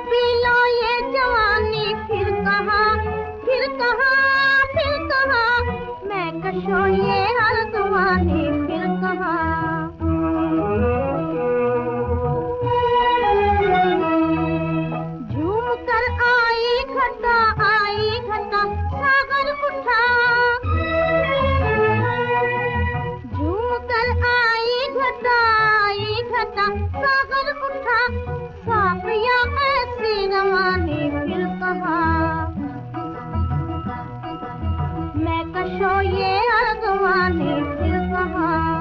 P low ये जवानी, फिर कहाँ, फिर कहाँ, फिर कहाँ, मैं कशो ये अर्ज़वानी, फिर कहाँ। झूम कर आई घटा, आई घटा, सागर उठा। झूम कर आई घटा, आई घटा, सागर उठा। साफिया ऐसी रवानी, फिर कहाँ, मैं कशो ये अर्ज़वानी, फिर कहाँ।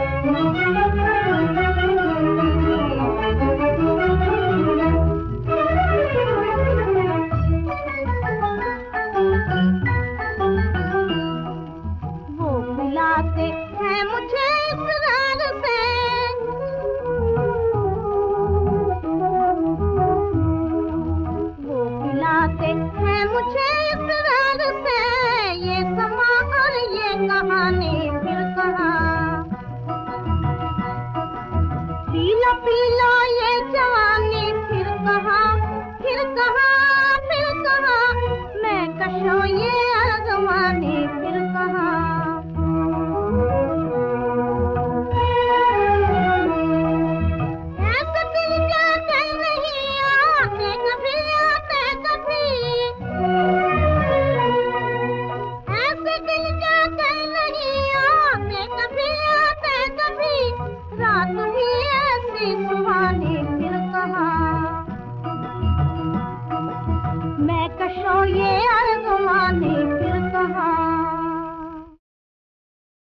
वो बुलाते हैं मुझे इकरार से, वो बुलाते हैं मुझे इकरार से। ये समा और ये कहानी, फिर कहाँ, पी लो ये जवानी, फिर कहाँ, फिर कहाँ, फिर कहाँ, मैं कशो ये अर्ज़वानी, फिर कहाँ। ऐसे दिल जाते नहीं आते कभी, आते कभी। ऐसे दिल जाते नहीं आते कभी, आते कभी। रात भी ऐसी सुहानी, फिर कहाँ, मैं कशो ये